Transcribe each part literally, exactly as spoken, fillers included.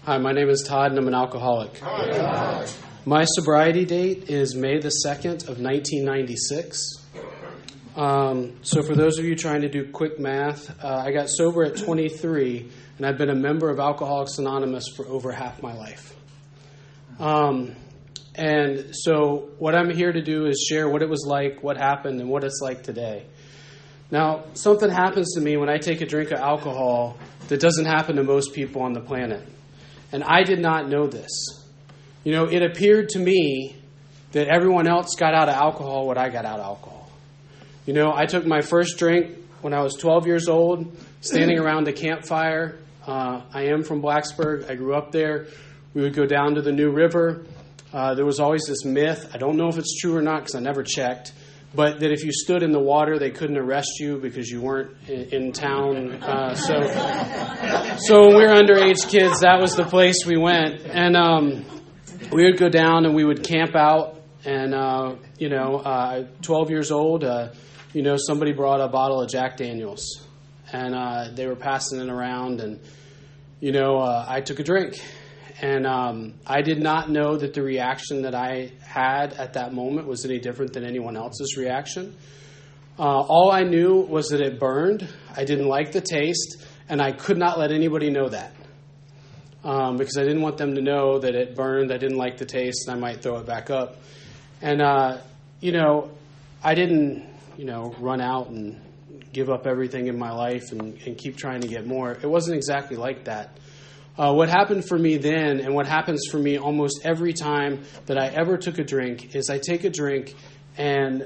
Hi, my name is Todd, and I'm an alcoholic. Hi. My sobriety date is May the second of nineteen ninety-six. Um, so for those of you trying to do quick math, uh, I got sober at twenty-three, and I've been a member of Alcoholics Anonymous for over half my life. Um, and so what I'm here to do is share what it was like, what happened, and what it's like today. Now, something happens to me when I take a drink of alcohol that doesn't happen to most people on the planet. And I did not know this. You know, it appeared to me that everyone else got out of alcohol what I got out of alcohol. You know, I took my first drink when I was twelve years old, standing around a campfire. Uh, I am from Blacksburg. I grew up there. We would go down to the New River. Uh, there was always this myth. I don't know if it's true or not because I never checked. But that if you stood in the water, they couldn't arrest you because you weren't in, in town. Uh, so, so when we were underage kids, that was the place we went. And um, we would go down and we would camp out. And, uh, you know, uh, twelve years old, uh, you know, somebody brought a bottle of Jack Daniels. And uh, they were passing it around. And, you know, uh, I took a drink. And um, I did not know that the reaction that I had at that moment was any different than anyone else's reaction. Uh, all I knew was that it burned. I didn't like the taste, and I could not let anybody know that um, because I didn't want them to know that it burned. I didn't like the taste, and I might throw it back up. And, uh, you know, I didn't, you know, run out and give up everything in my life and, and keep trying to get more. It wasn't exactly like that. Uh, what happened for me then, and what happens for me almost every time that I ever took a drink, is I take a drink, and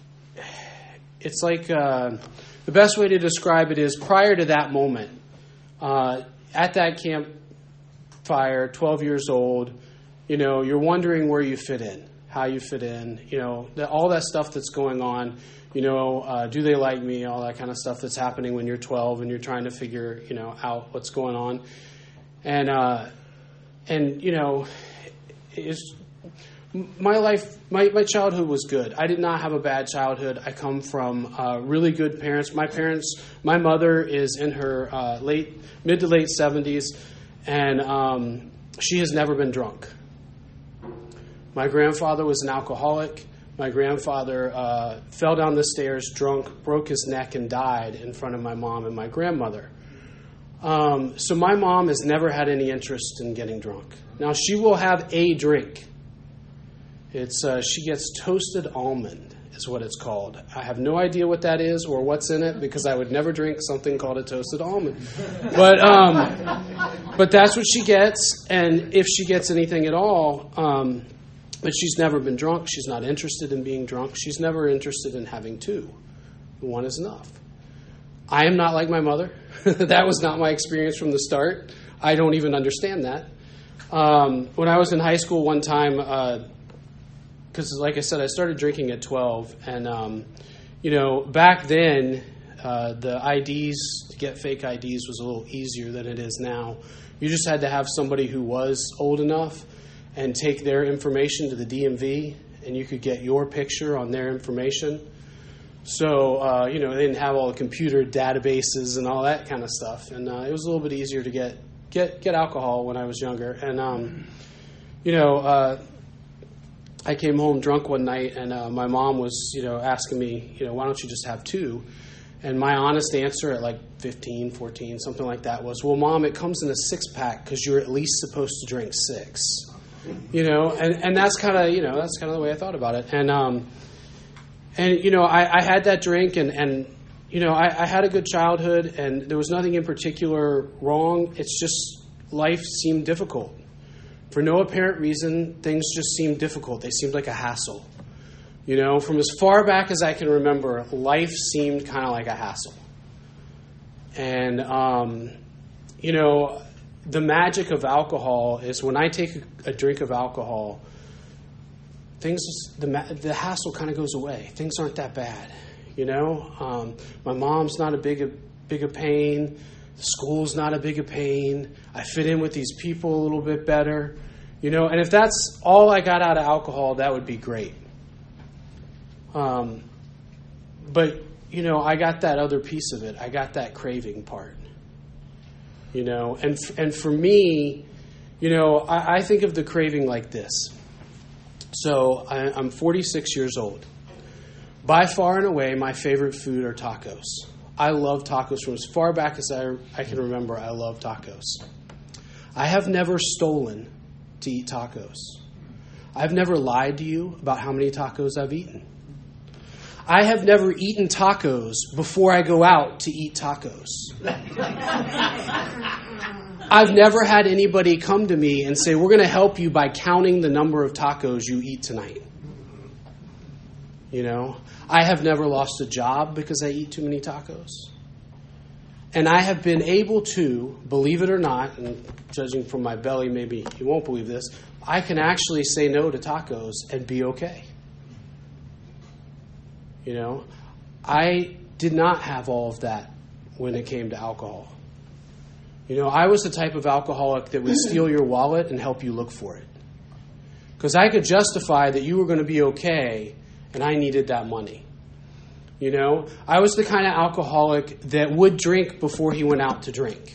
it's like uh, the best way to describe it is prior to that moment, uh, at that campfire, twelve years old, you know, you're wondering where you fit in, how you fit in, you know, the, all that stuff that's going on. You know, uh, do they like me? All that kind of stuff that's happening when you're twelve and you're trying to figure, you know, out what's going on. And, uh, and you know, it's, my life, my, my childhood was good. I did not have a bad childhood. I come from uh, really good parents. My parents, my mother is in her uh, late, mid to late seventies, and um, she has never been drunk. My grandfather was an alcoholic. My grandfather uh, fell down the stairs drunk, broke his neck, and died in front of my mom and my grandmother. Um, so my mom has never had any interest in getting drunk. Now, she will have a drink. It's uh, she gets toasted almond is what it's called. I have no idea what that is or what's in it because I would never drink something called a toasted almond. But um, but that's what she gets, and if she gets anything at all, um, but she's never been drunk. She's not interested in being drunk. She's never interested in having two. One is enough. I am not like my mother. That was not my experience from the start. I don't even understand that. Um, when I was in high school one time, because uh, like I said, I started drinking at twelve. And, um, you know, back then, uh, the I Ds, to get fake I Ds was a little easier than it is now. You just had to have somebody who was old enough and take their information to the D M V, and you could get your picture on their information. So, uh, you know, they didn't have all the computer databases and all that kind of stuff. And uh, it was a little bit easier to get, get, get alcohol when I was younger. And, um, you know, uh, I came home drunk one night, and uh, my mom was, you know, asking me, you know, why don't you just have two? And my honest answer at like fifteen, fourteen, something like that was, well, Mom, it comes in a six-pack because you're at least supposed to drink six. You know, and, and that's kind of, you know, that's kind of the way I thought about it. And, um, And, you know, I, I had that drink, and, and you know, I, I had a good childhood, and there was nothing in particular wrong. It's just life seemed difficult. For no apparent reason, things just seemed difficult. They seemed like a hassle. You know, from as far back as I can remember, life seemed kind of like a hassle. And, um, you know, the magic of alcohol is when I take a, a drink of alcohol, things, the the hassle kind of goes away. Things aren't that bad, you know. Um, my mom's not a big a big a pain. The school's not a big a pain. I fit in with these people a little bit better, you know. And if that's all I got out of alcohol, that would be great. Um, but you know, I got that other piece of it. I got that craving part, you know. And and for me, You know, I, I think of the craving like this. So I, I'm forty-six years old. By far and away, my favorite food are tacos. I love tacos from as far back as I, I can remember. I love tacos. I have never stolen to eat tacos. I've never lied to you about how many tacos I've eaten. I have never eaten tacos before I go out to eat tacos. I've never had anybody come to me and say, we're going to help you by counting the number of tacos you eat tonight. You know, I have never lost a job because I eat too many tacos. And I have been able to, believe it or not, and judging from my belly, maybe you won't believe this, I can actually say no to tacos and be okay. You know, I did not have all of that when it came to alcohol. You know, I was the type of alcoholic that would steal your wallet and help you look for it. Because I could justify that you were going to be okay and I needed that money. You know, I was the kind of alcoholic that would drink before he went out to drink.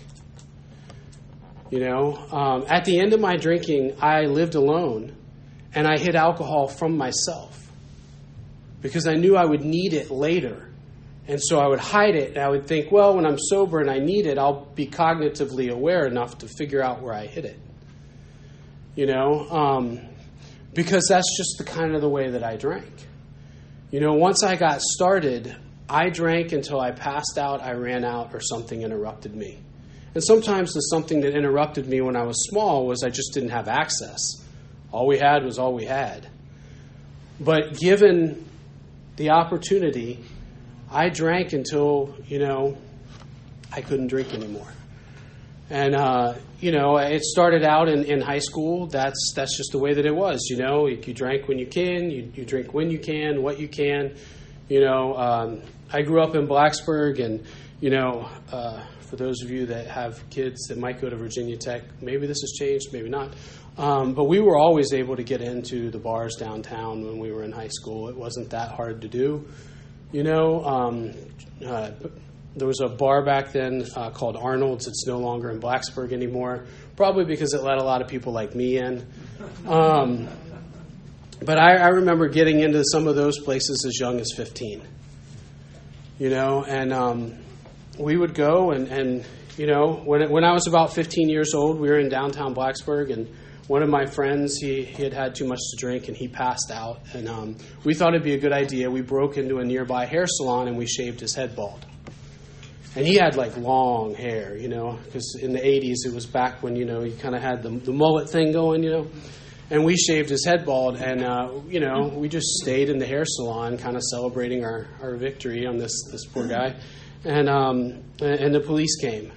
You know, um, at the end of my drinking, I lived alone and I hid alcohol from myself because I knew I would need it later. And so I would hide it, and I would think, well, when I'm sober and I need it, I'll be cognitively aware enough to figure out where I hid it. You know, um, because that's just the kind of the way that I drank. You know, once I got started, I drank until I passed out, I ran out, or something interrupted me. And sometimes the something that interrupted me when I was small was I just didn't have access. All we had was all we had. But given the opportunity, I drank until, you know, I couldn't drink anymore. And, uh, you know, it started out in, in high school. That's that's just the way that it was, you know. You, you drank when you can. You, you drink when you can, what you can. You know, um, I grew up in Blacksburg, and, you know, uh, for those of you that have kids that might go to Virginia Tech, maybe this has changed, maybe not. Um, but we were always able to get into the bars downtown when we were in high school. It wasn't that hard to do. You know, um, uh, there was a bar back then uh, called Arnold's. It's no longer in Blacksburg anymore, probably because it let a lot of people like me in. Um, but I, I remember getting into some of those places as young as fifteen. You know, and um, we would go and, and you know, when it, when I was about fifteen years old, we were in downtown Blacksburg, and one of my friends, he, he had had too much to drink, and he passed out. And um, we thought it'd be a good idea. We broke into a nearby hair salon, and we shaved his head bald. And he had, like, long hair, you know, because in the eighties, it was back when, you know, he kind of had the, the mullet thing going, you know. And we shaved his head bald, and, uh, you know, we just stayed in the hair salon kind of celebrating our, our victory on this, this poor guy. And, um, and the police came,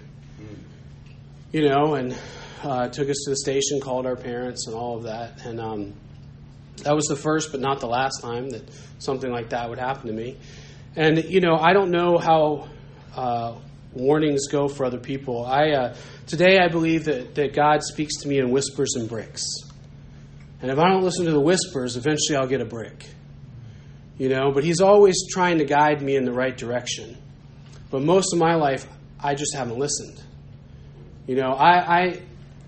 you know, and... Uh, took us to the station, called our parents, and all of that. And um, that was the first, but not the last time that something like that would happen to me. And, you know, I don't know how uh, warnings go for other people. I uh, today I believe that, that God speaks to me in whispers and bricks. And if I don't listen to the whispers, eventually I'll get a brick. You know, but he's always trying to guide me in the right direction. But most of my life, I just haven't listened. You know, I... I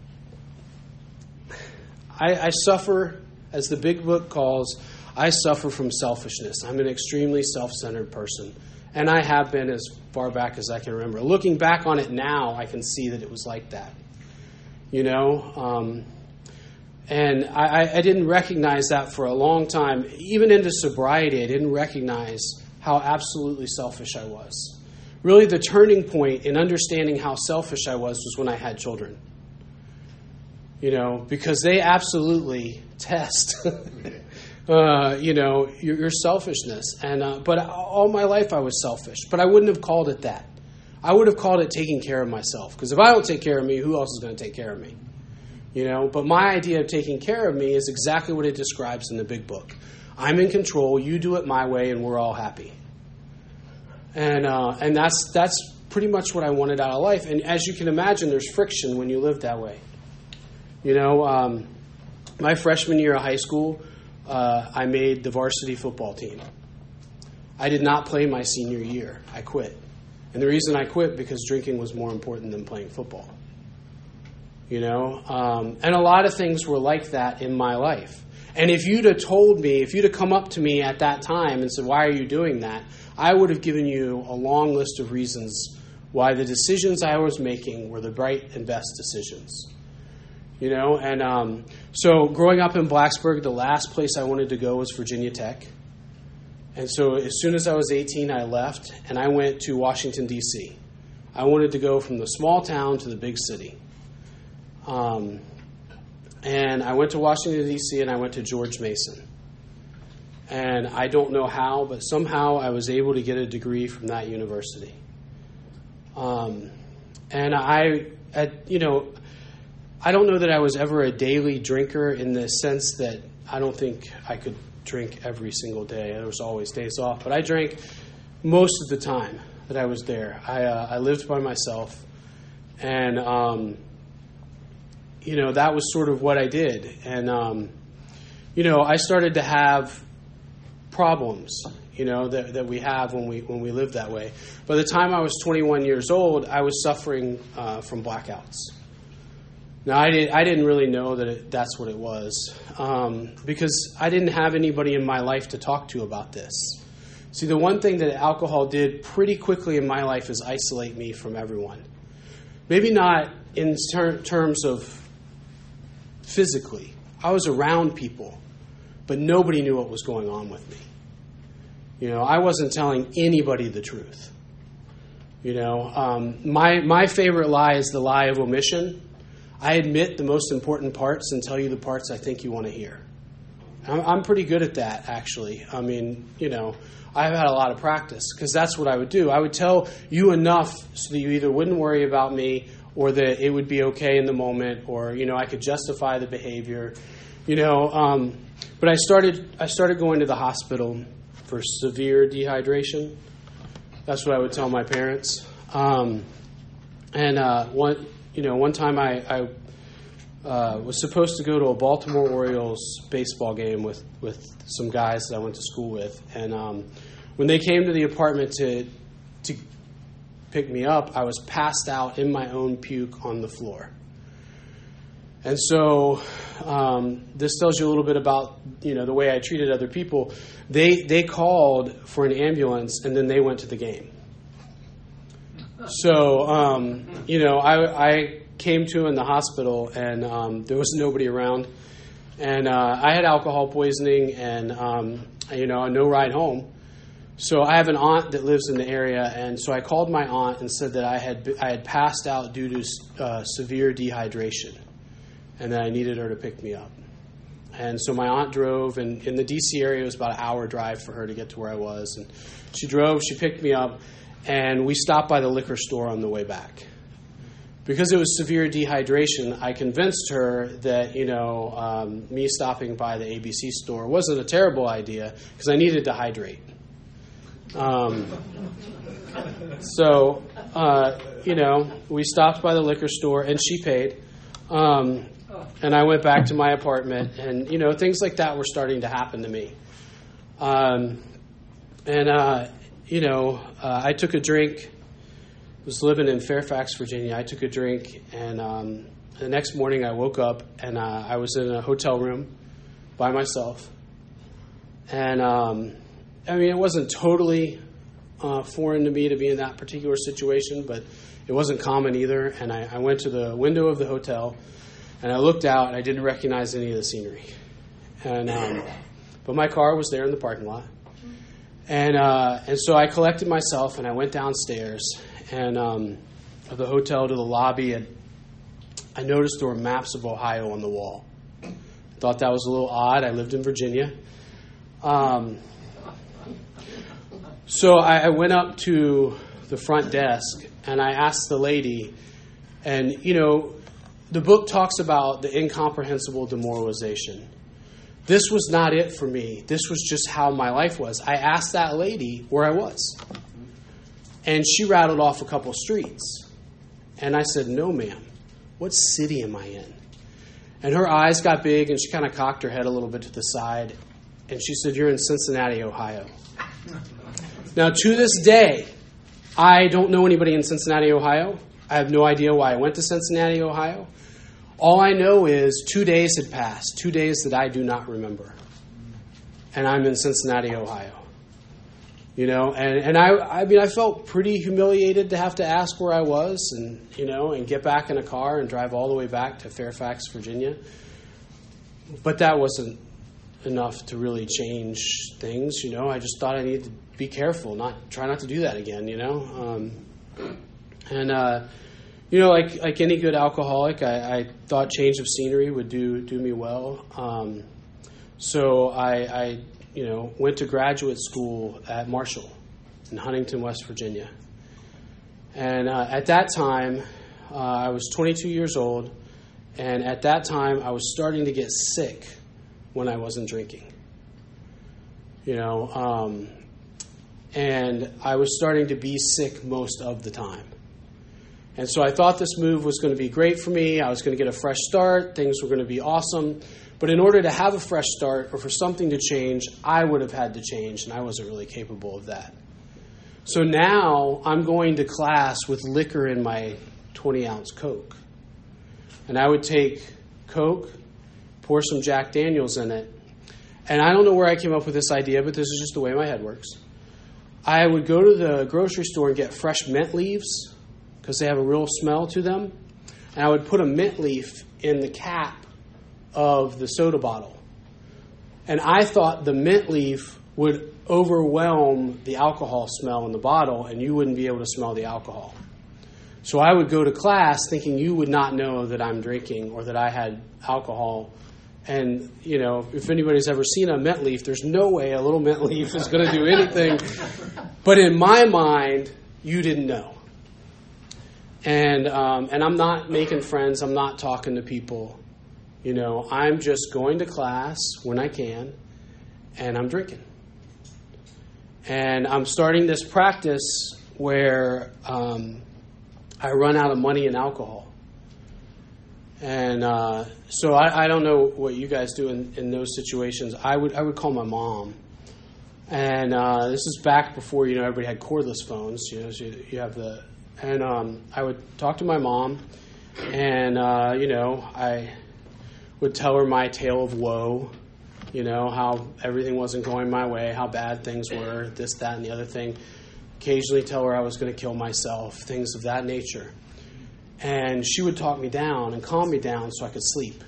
I, I suffer, as the big book calls, I suffer from selfishness. I'm an extremely self-centered person. And I have been as far back as I can remember. Looking back on it now, I can see that it was like that. You know? Um, and I, I didn't recognize that for a long time. Even into sobriety, I didn't recognize how absolutely selfish I was. Really, the turning point in understanding how selfish I was was when I had children. You know, because they absolutely test, uh, you know, your, your selfishness. And uh, but all my life I was selfish, but I wouldn't have called it that. I would have called it taking care of myself. Because if I don't take care of me, who else is going to take care of me? You know, but my idea of taking care of me is exactly what it describes in the big book. I'm in control. You do it my way, and we're all happy. And uh, and that's that's pretty much what I wanted out of life. And as you can imagine, there's friction when you live that way. You know, um, my freshman year of high school, uh, I made the varsity football team. I did not play my senior year. I quit. And the reason I quit because drinking was more important than playing football. you know. Um, and a lot of things were like that in my life. And if you'd have told me, if you'd have come up to me at that time and said, why are you doing that? I would have given you a long list of reasons why the decisions I was making were the right and best decisions. You know, and um, so growing up in Blacksburg, the last place I wanted to go was Virginia Tech. And so as soon as I was eighteen, I left, and I went to Washington, D C I wanted to go from the small town to the big city. Um And I went to Washington, D C, and I went to George Mason. And I don't know how, but somehow I was able to get a degree from that university. Um, and I, I, you know, I don't know that I was ever a daily drinker in the sense that I don't think I could drink every single day. There was always days off. But I drank most of the time that I was there. I, uh, I lived by myself. And... Um, You know, that was sort of what I did. And, um, you know, I started to have problems, you know, that, that we have when we when we live that way. By the time I was twenty-one years old, I was suffering uh, from blackouts. Now, I, did, I didn't really know that it, that's what it was um, because I didn't have anybody in my life to talk to about this. See, the one thing that alcohol did pretty quickly in my life is isolate me from everyone. Maybe not in ter- terms of physically. I was around people, but nobody knew what was going on with me. You know, I wasn't telling anybody the truth. You know, um, my my favorite lie is the lie of omission. I admit the most important parts and tell you the parts I think you want to hear. I'm, I'm pretty good at that, actually. I mean, you know, I've had a lot of practice because that's what I would do. I would tell you enough so that you either wouldn't worry about me or that it would be okay in the moment, or, you know, I could justify the behavior, you know. Um, but I started I started going to the hospital for severe dehydration. That's what I would tell my parents. Um, and uh, one, you know, one time I, I uh, was supposed to go to a Baltimore Orioles baseball game with, with some guys that I went to school with. And um, when they came to the apartment to to pick me up, I was passed out in my own puke on the floor. And so um, this tells you a little bit about, you know, the way I treated other people. They they called for an ambulance, and then they went to the game. So, um, you know, I, I came to in the hospital, and um, there was nobody around. And uh, I had alcohol poisoning and, um, you know, no ride home. So I have an aunt that lives in the area, and so I called my aunt and said that I had I had passed out due to uh, severe dehydration, and that I needed her to pick me up. And so my aunt drove, and in the D C area, it was about an hour drive for her to get to where I was. And she drove, she picked me up, and we stopped by the liquor store on the way back. Because it was severe dehydration, I convinced her that, you know, um, me stopping by the A B C store wasn't a terrible idea because I needed to hydrate. Um, so, uh, you know, we stopped by the liquor store, and she paid. Um, and I went back to my apartment, and, you know, things like that were starting to happen to me. Um, and, uh, you know, uh, I took a drink. I was living in Fairfax, Virginia. I took a drink, and um, the next morning I woke up, and uh, I was in a hotel room by myself. And, um, I mean, it wasn't totally uh, foreign to me to be in that particular situation, but it wasn't common either. And I, I went to the window of the hotel, and I looked out, and I didn't recognize any of the scenery. And um, but my car was there in the parking lot. And uh, and so I collected myself, and I went downstairs, and um, of the hotel to the lobby, and I noticed there were maps of Ohio on the wall. I thought that was a little odd. I lived in Virginia. Um, so I, I went up to the front desk, and I asked the lady, and, you know, the book talks about the incomprehensible demoralization. This was not it for me. This was just how my life was. I asked that lady where I was. And she rattled off a couple streets. And I said, no, ma'am. What city am I in? And her eyes got big, and she kind of cocked her head a little bit to the side. And she said, you're in Cincinnati, Ohio. Now, to this day, I don't know anybody in Cincinnati, Ohio. I have no idea why I went to Cincinnati, Ohio. All I know is two days had passed, two days that I do not remember. And I'm in Cincinnati, Ohio. You know, and, and I I mean, I felt pretty humiliated to have to ask where I was and, you know, and get back in a car and drive all the way back to Fairfax, Virginia. But that wasn't enough to really change things, you know. I just thought I needed to be careful, not try not to do that again, you know. Um, and, uh, you know, like like any good alcoholic, I, I thought change of scenery would do do me well. Um, so I, I, you know, went to graduate school at Marshall in Huntington, West Virginia. And uh, at that time, uh, I was twenty-two years old, and at that time, I was starting to get sick when I wasn't drinking. You know, um, and I was starting to be sick most of the time. And so I thought this move was going to be great for me. I was going to get a fresh start. Things were going to be awesome. But in order to have a fresh start or for something to change, I would have had to change, and I wasn't really capable of that. So now I'm going to class with liquor in my twenty-ounce Coke. And I would take Coke, pour some Jack Daniels in it, and I don't know where I came up with this idea, but this is just the way my head works. I would go to the grocery store and get fresh mint leaves, because they have a real smell to them, and I would put a mint leaf in the cap of the soda bottle. And I thought the mint leaf would overwhelm the alcohol smell in the bottle, and you wouldn't be able to smell the alcohol. So I would go to class thinking you would not know that I'm drinking or that I had alcohol. And, you know, if anybody's ever seen a mint leaf, there's no way a little mint leaf is going to do anything. But in my mind, you didn't know. And um, and I'm not making friends. I'm not talking to people. You know, I'm just going to class when I can, and I'm drinking. And I'm starting this practice where um, I run out of money in alcohol. And uh, so I, I don't know what you guys do in, in those situations. I would I would call my mom. And uh, this is back before, you know, everybody had cordless phones. You know, so you, you have the... And um, I would talk to my mom, and, uh, you know, I would tell her my tale of woe, you know, how everything wasn't going my way, how bad things were, this, that, and the other thing. Occasionally tell her I was going to kill myself, things of that nature. And she would talk me down and calm me down so I could sleep.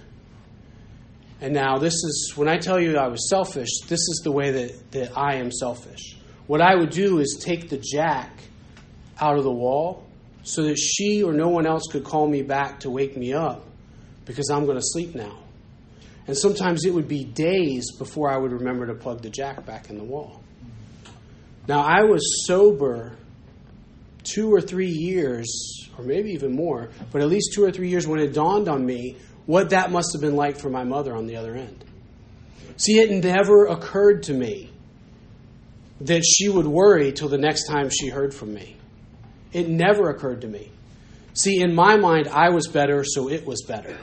And now this is, when I tell you I was selfish, this is the way that, that I am selfish. What I would do is take the jack out of the wall so that she or no one else could call me back to wake me up because I'm going to sleep now. And sometimes it would be days before I would remember to plug the jack back in the wall. Now, I was sober two or three years, or maybe even more, but at least two or three years when it dawned on me what that must have been like for my mother on the other end. See, it never occurred to me that she would worry till the next time she heard from me. It never occurred to me. See, in my mind, I was better, so it was better.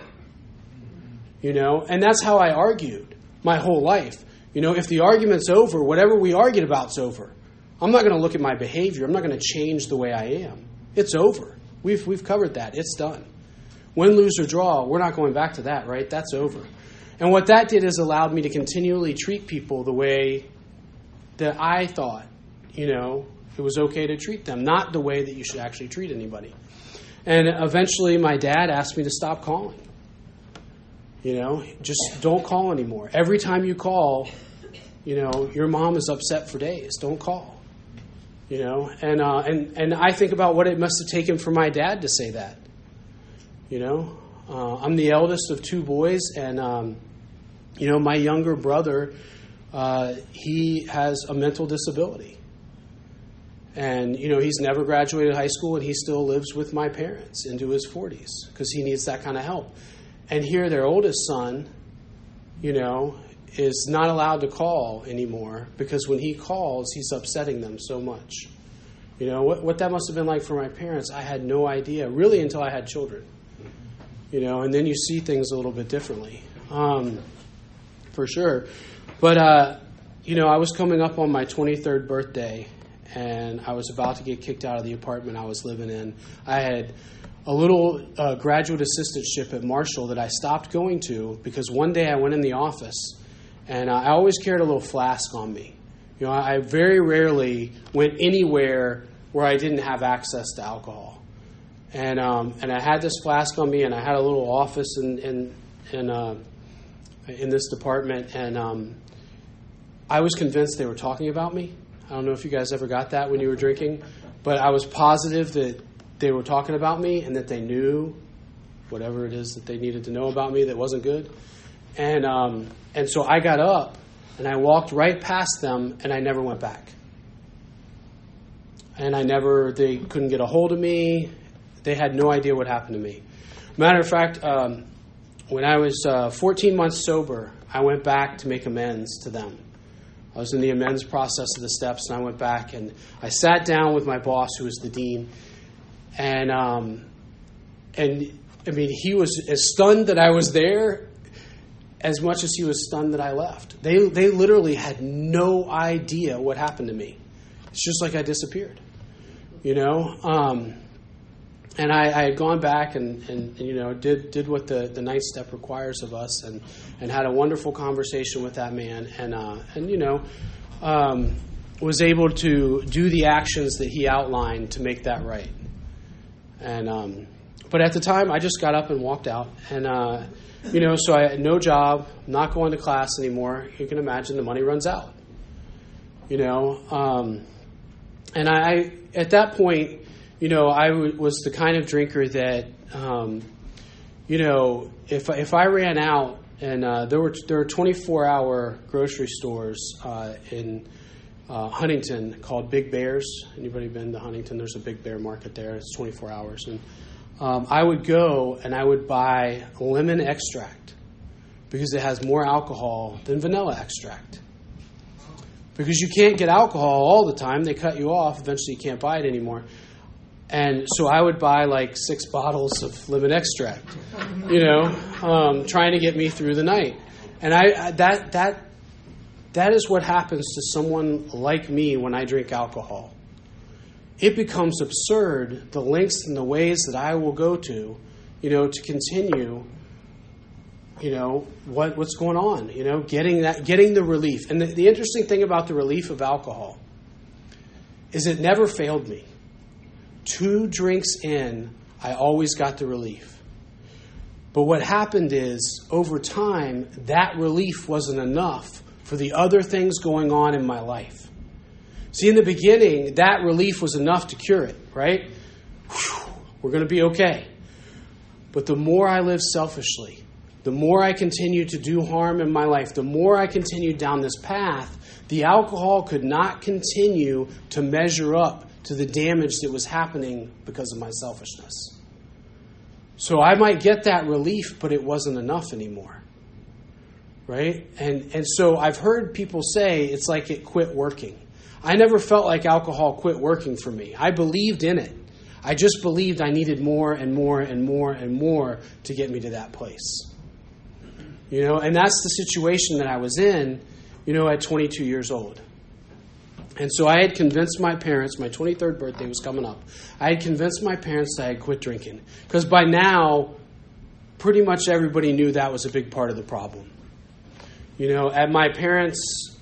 You know, and that's how I argued my whole life. You know, if the argument's over, whatever we argued about's over. I'm not going to look at my behavior. I'm not going to change the way I am. It's over. We've we've covered that. It's done. Win, lose, or draw, we're not going back to that, right? That's over. And what that did is allowed me to continually treat people the way that I thought, you know, it was okay to treat them, not the way that you should actually treat anybody. And eventually my dad asked me to stop calling. You know, just don't call anymore. Every time you call, you know, your mom is upset for days. Don't call. You know, and uh, and and I think about what it must have taken for my dad to say that. You know, uh, I'm the eldest of two boys, and um, you know, my younger brother, uh, he has a mental disability, and you know, he's never graduated high school, and he still lives with my parents into his forties because he needs that kind of help. And here, their oldest son, you know, is not allowed to call anymore because when he calls, he's upsetting them so much. You know, what, what that must have been like for my parents, I had no idea, really until I had children. You know, and then you see things a little bit differently, um, for sure. But, uh, you know, I was coming up on my twenty-third birthday, and I was about to get kicked out of the apartment I was living in. I had a little uh, graduate assistantship at Marshall that I stopped going to because one day I went in the office and uh, I always carried a little flask on me. You know, I very rarely went anywhere where I didn't have access to alcohol. And um, and I had this flask on me, and I had a little office in in in, uh, in this department, and um, I was convinced they were talking about me. I don't know if you guys ever got that when you were drinking, but I was positive that they were talking about me and that they knew whatever it is that they needed to know about me that wasn't good. And um, and so I got up and I walked right past them, and I never went back. And I never, they couldn't get a hold of me. They had no idea what happened to me. Matter of fact, um, when I was uh, fourteen months sober, I went back to make amends to them. I was in the amends process of the steps, and I went back and I sat down with my boss, who was the dean, and um, and I mean, he was as stunned that I was there as much as he was stunned that I left. They they literally had no idea what happened to me. It's just like I disappeared, you know. Um, and I, I had gone back and, and, and you know did did what the, the ninth step requires of us, and, and had a wonderful conversation with that man, and uh, and you know um, was able to do the actions that he outlined to make that right. And um, but at the time, I just got up and walked out, and uh, you know so I had no job, not going to class anymore. You can imagine the money runs out, you know. Um, And I, at that point, you know, I w- was the kind of drinker that, um, you know, if if I ran out, and uh, there were there were twenty-four hour grocery stores uh, in uh, Huntington called Big Bears. Anybody been to Huntington? There's a Big Bear market there. It's twenty-four hours, and um, I would go and I would buy lemon extract because it has more alcohol than vanilla extract. Because you can't get alcohol all the time. They cut you off. Eventually you can't buy it anymore. And so I would buy like six bottles of lemon extract, you know, um, trying to get me through the night. And I, I that that that is what happens to someone like me when I drink alcohol. It becomes absurd, the lengths and the ways that I will go to, you know, to continue you know, what what's going on, you know, getting that, getting the relief. And the, the interesting thing about the relief of alcohol is it never failed me. Two drinks in, I always got the relief. But what happened is, over time, that relief wasn't enough for the other things going on in my life. See, in the beginning, that relief was enough to cure it, right? Whew, we're going to be okay. But the more I lived selfishly, the more I continued to do harm in my life, the more I continued down this path, the alcohol could not continue to measure up to the damage that was happening because of my selfishness. So I might get that relief, but it wasn't enough anymore. Right? And and so I've heard people say it's like it quit working. I never felt like alcohol quit working for me. I believed in it. I just believed I needed more and more and more and more to get me to that place. You know, and that's the situation that I was in, you know, at twenty-two years old. And so I had convinced my parents, my twenty-third birthday was coming up. I had convinced my parents that I had quit drinking. Because by now, pretty much everybody knew that was a big part of the problem. You know, at my parents',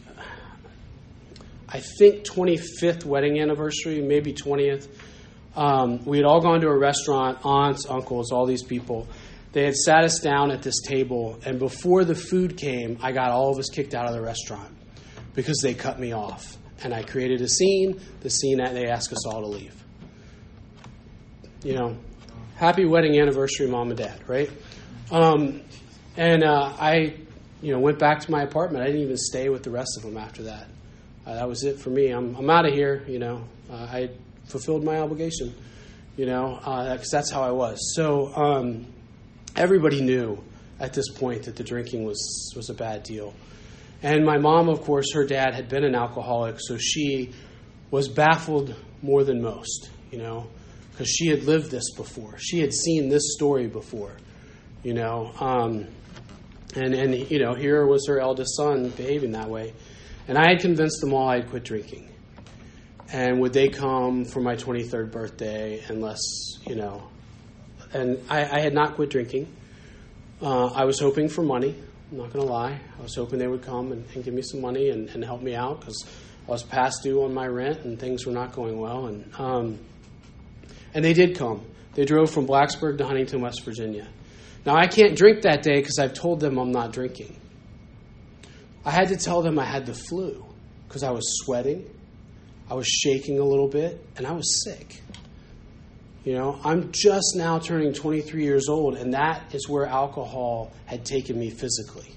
I think twenty-fifth wedding anniversary, maybe twentieth, um, we had all gone to a restaurant, aunts, uncles, all these people. They had sat us down at this table, and before the food came, I got all of us kicked out of the restaurant because they cut me off. And I created a scene, the scene that they asked us all to leave. You know, happy wedding anniversary, Mom and Dad, right? Um, and uh, I, you know, went back to my apartment. I didn't even stay with the rest of them after that. Uh, that was it for me. I'm I'm out of here, you know. Uh, I fulfilled my obligation, you know, because uh, that's how I was. So, um everybody knew at this point that the drinking was, was a bad deal. And my mom, of course, her dad had been an alcoholic, so she was baffled more than most, you know, because she had lived this before. She had seen this story before, you know. Um, and, and, you know, here was her eldest son behaving that way. And I had convinced them all I'd quit drinking. And would they come for my twenty-third birthday unless, you know, and I, I had not quit drinking. Uh, I was hoping for money. I'm not going to lie. I was hoping they would come and, and give me some money and, and help me out because I was past due on my rent and things were not going well. And um, and they did come. They drove from Blacksburg to Huntington, West Virginia. Now, I can't drink that day because I've told them I'm not drinking. I had to tell them I had the flu because I was sweating, I was shaking a little bit, and I was sick. You know, I'm just now turning twenty-three years old, and that is where alcohol had taken me physically.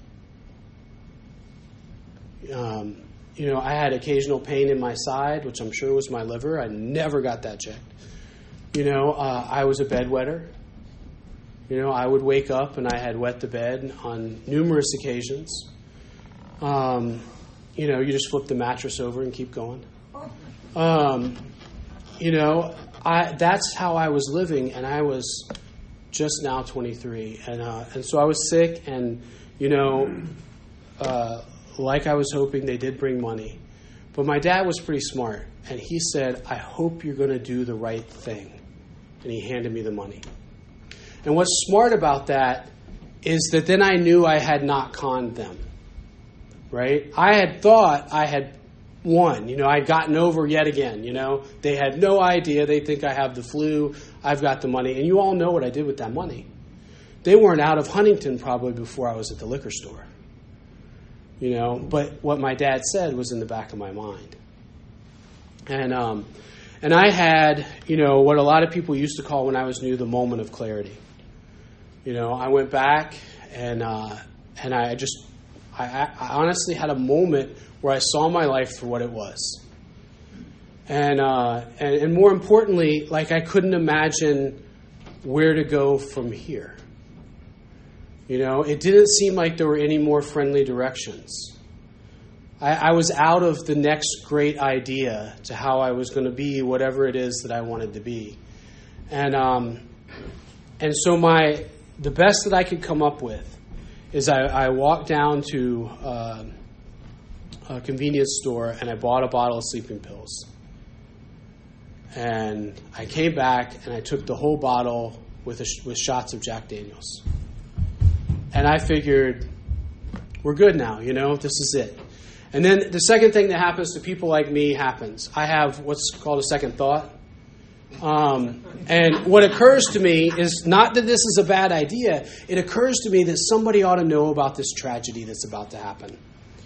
Um, you know, I had occasional pain in my side, which I'm sure was my liver. I never got that checked. You know, uh, I was a bedwetter. You know, I would wake up and I had wet the bed on numerous occasions. Um, you know, you just flip the mattress over and keep going. Um, you know, I that's how I was living, and I was just now twenty-three. And uh, and so I was sick, and, you know, uh, like I was hoping, they did bring money. But my dad was pretty smart, and he said, I hope you're going to do the right thing. And he handed me the money. And what's smart about that is that then I knew I had not conned them. Right? I had thought I had won. You know, I'd gotten over yet again. You know, they had no idea. They think I have the flu. I've got the money. And you all know what I did with that money. They weren't out of Huntington probably before I was at the liquor store. You know, but what my dad said was in the back of my mind. And um, and I had, you know, what a lot of people used to call when I was new the moment of clarity. You know, I went back and uh, and I just, I, I honestly had a moment where I saw my life for what it was. And, uh, and and more importantly, like I couldn't imagine where to go from here. You know, it didn't seem like there were any more friendly directions. I, I was out of the next great idea to how I was going to be whatever it is that I wanted to be. And um, and so my the best that I could come up with is I, I walked down to uh, a convenience store and I bought a bottle of sleeping pills. And I came back and I took the whole bottle with a, with shots of Jack Daniels. And I figured, we're good now, you know, this is it. And then the second thing that happens to people like me happens. I have what's called a second thought. Um, and what occurs to me is not that this is a bad idea. It occurs to me that somebody ought to know about this tragedy that's about to happen.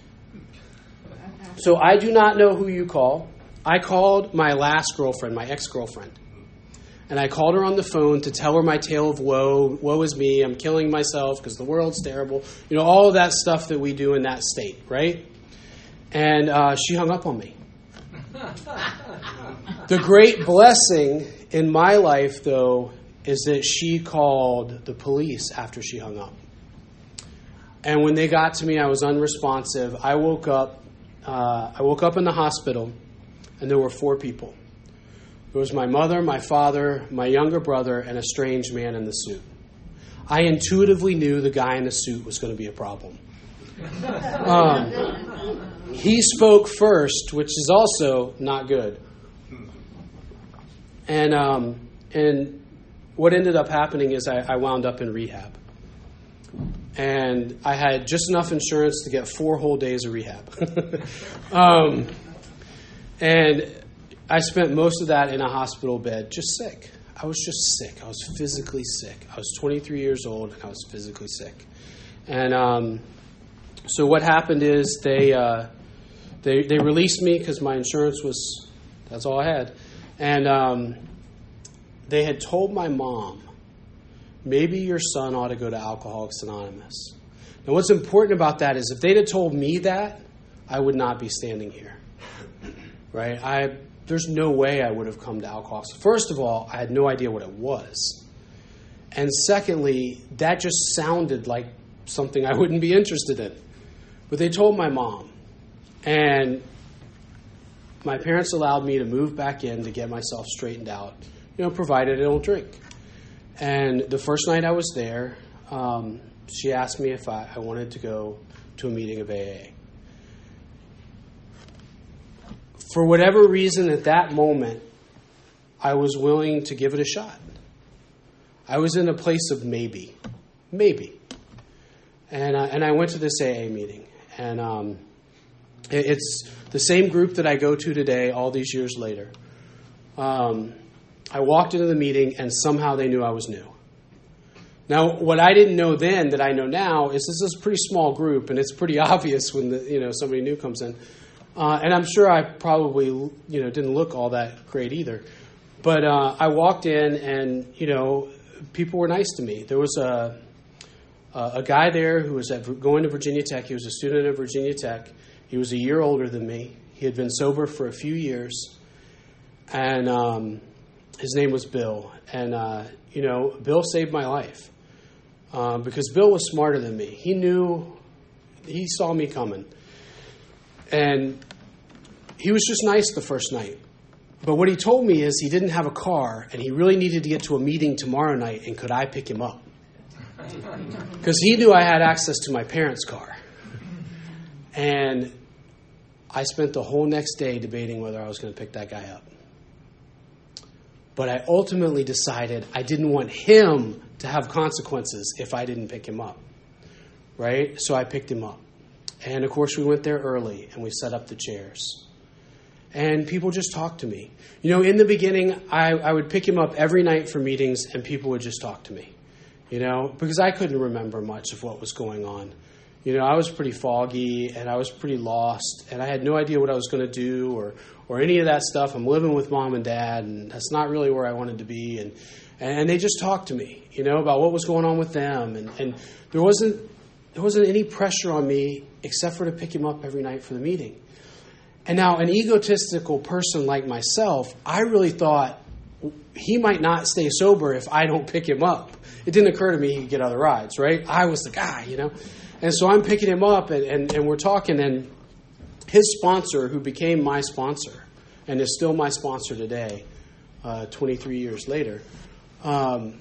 So I do not know who you call. I called my last girlfriend, my ex-girlfriend. And I called her on the phone to tell her my tale of woe. Woe is me. I'm killing myself because the world's terrible. You know, all of that stuff that we do in that state, right? And uh, she hung up on me. The great blessing in my life, though, is that she called the police after she hung up. And when they got to me, I was unresponsive. I woke up. Uh, I woke up in the hospital, and there were four people. It was my mother, my father, my younger brother, and a strange man in the suit. I intuitively knew the guy in the suit was going to be a problem. Um, he spoke first, which is also not good. And um, and what ended up happening is I, I wound up in rehab. And I had just enough insurance to get four whole days of rehab. um, and I spent most of that in a hospital bed, just sick. I was just sick. I was physically sick. I was twenty-three years old, and I was physically sick. And um, so what happened is they uh, they they released me because my insurance was, that's all I had. And um, they had told my mom, maybe your son ought to go to Alcoholics Anonymous. Now what's important about that is if they'd have told me that, I would not be standing here. Right? I... There's no way I would have come to Alcoholics. First of all, I had no idea what it was. And secondly, that just sounded like something I wouldn't be interested in. But they told my mom. And my parents allowed me to move back in to get myself straightened out, you know, provided I don't drink. And the first night I was there, um, she asked me if I, I wanted to go to a meeting of A A. For whatever reason, at that moment, I was willing to give it a shot. I was in a place of maybe, maybe. And, uh, and I went to this A A meeting. And um, it, it's the same group that I go to today, all these years later. Um, I walked into the meeting, and somehow they knew I was new. Now, what I didn't know then that I know now is this is a pretty small group, and it's pretty obvious when the, you know somebody new comes in. Uh, and I'm sure I probably you know didn't look all that great either. But uh, I walked in, and you know people were nice to me. There was a a guy there who was at, going to Virginia Tech. He was a student at Virginia Tech. He was a year older than me. He had been sober for a few years, and um, his name was Bill. And uh, you know, Bill saved my life uh, because Bill was smarter than me. He knew, he saw me coming, and he was just nice the first night. But what he told me is he didn't have a car, and he really needed to get to a meeting tomorrow night, and could I pick him up? Because he knew I had access to my parents' car. And I spent the whole next day debating whether I was going to pick that guy up. But I ultimately decided I didn't want him to have consequences if I didn't pick him up. Right? So I picked him up. And, of course, we went there early, and we set up the chairs. And people just talked to me. You know, in the beginning, I, I would pick him up every night for meetings, and people would just talk to me. You know, because I couldn't remember much of what was going on. You know, I was pretty foggy, and I was pretty lost, and I had no idea what I was going to do or, or any of that stuff. I'm living with mom and dad, and that's not really where I wanted to be. And, and they just talked to me, you know, about what was going on with them. And, and there wasn't there wasn't any pressure on me except for to pick him up every night for the meeting. And now an egotistical person like myself, I really thought he might not stay sober if I don't pick him up. It didn't occur to me he could get other rides, right? I was the guy, you know. And so I'm picking him up, and, and, and we're talking, and his sponsor, who became my sponsor and is still my sponsor today, uh, twenty-three years later, um,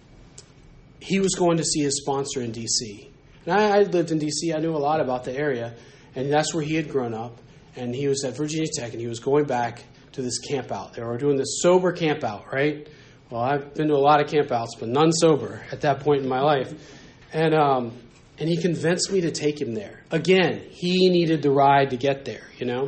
he was going to see his sponsor in D C And I, I lived in D C I knew a lot about the area, and that's where he had grown up. And he was at Virginia Tech, and he was going back to this camp out. They were doing this sober camp out, right? Well, I've been to a lot of campouts, but none sober at that point in my life. And um, and he convinced me to take him there. Again, he needed the ride to get there, you know.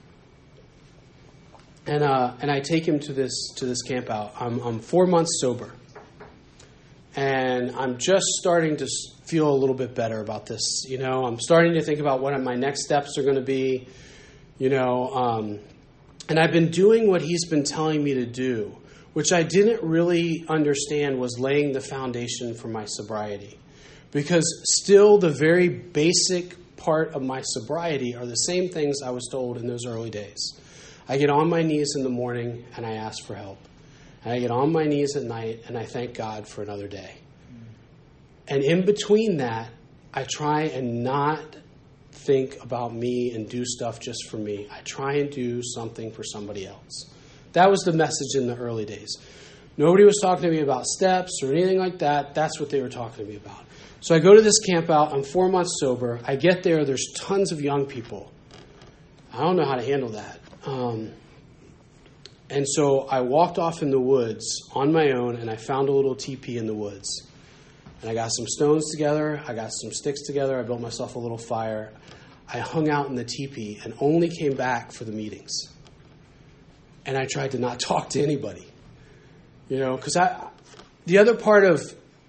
And uh, and I take him to this to this camp out. I'm, I'm four months sober, and I'm just starting to feel a little bit better about this. You know, I'm starting to think about what my next steps are going to be. You know, um, and I've been doing what he's been telling me to do, which I didn't really understand was laying the foundation for my sobriety. Because still the very basic part of my sobriety are the same things I was told in those early days. I get on my knees in the morning and I ask for help. And I get on my knees at night and I thank God for another day. And in between that, I try and not think about me and do stuff just for me. I try and do something for somebody else. That was the message in the early days. Nobody was talking to me about steps or anything like that. That's what they were talking to me about. So I go to this camp out. I'm four months sober. I get there. There's tons of young people. I don't know how to handle that. Um, and so I walked off in the woods on my own, and I found a little teepee in the woods. And I got some stones together. I got some sticks together. I built myself a little fire. I hung out in the teepee and only came back for the meetings. And I tried to not talk to anybody. You know, because I, the other part of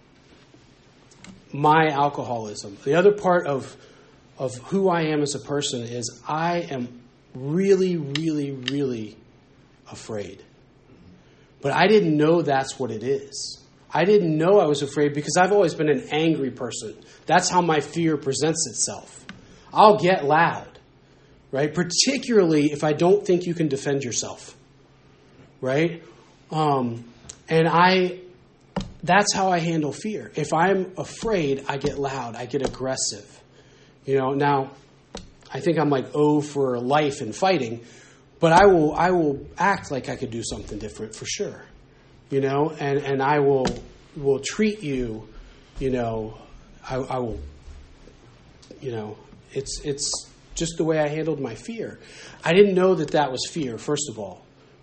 my alcoholism, the other part of of who I am as a person is I am really, really, really afraid. But I didn't know that's what it is. I didn't know I was afraid because I've always been an angry person. That's how my fear presents itself. I'll get loud, right? Particularly if I don't think you can defend yourself, right? Um, and I, that's how I handle fear. If I'm afraid, I get loud. I get aggressive. You know, now, I think I'm like oh for life in fighting, but I will I will act like I could do something different for sure. You know, and, and I will will treat you, you know, I, I will, you know, it's it's just the way I handled my fear. I didn't know that that was fear, first of all,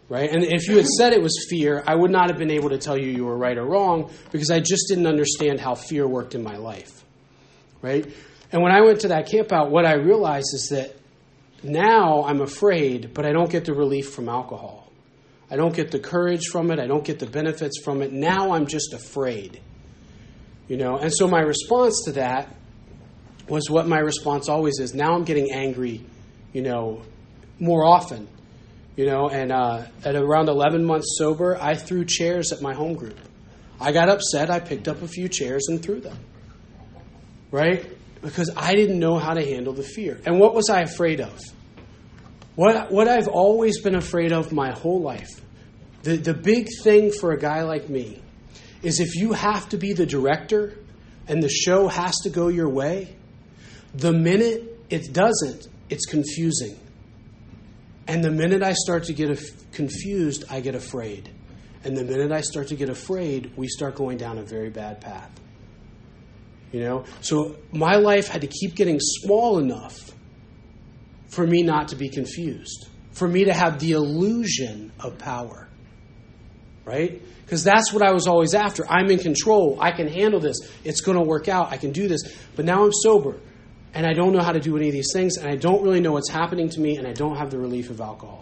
right? And if you had said it was fear, I would not have been able to tell you you were right or wrong because I just didn't understand how fear worked in my life, right? And when I went to that camp out, what I realized is that now I'm afraid, but I don't get the relief from alcohol. I don't get the courage from it. I don't get the benefits from it. Now I'm just afraid, you know? And so my response to that was what my response always is. Now I'm getting angry, you know, more often, you know, and uh, at around eleven months sober, I threw chairs at my home group. I got upset. I picked up a few chairs and threw them, right? Because I didn't know how to handle the fear. And what was I afraid of? What what I've always been afraid of my whole life, the, the big thing for a guy like me, is if you have to be the director and the show has to go your way, the minute it doesn't, it's confusing. And the minute I start to get confused, I get afraid. And the minute I start to get afraid, we start going down a very bad path. You know? So my life had to keep getting small enough for me not to be confused. For me to have the illusion of power. Right? Because that's what I was always after. I'm in control. I can handle this. It's going to work out. I can do this. But now I'm sober. And I don't know how to do any of these things. And I don't really know what's happening to me. And I don't have the relief of alcohol.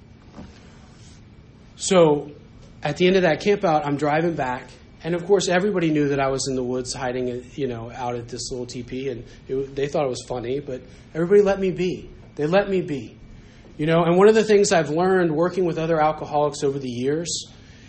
So at the end of that camp out, I'm driving back. And of course, everybody knew that I was in the woods hiding, you know, out at this little teepee. And it, they thought it was funny. But everybody let me be. They let me be. You know, and one of the things I've learned working with other alcoholics over the years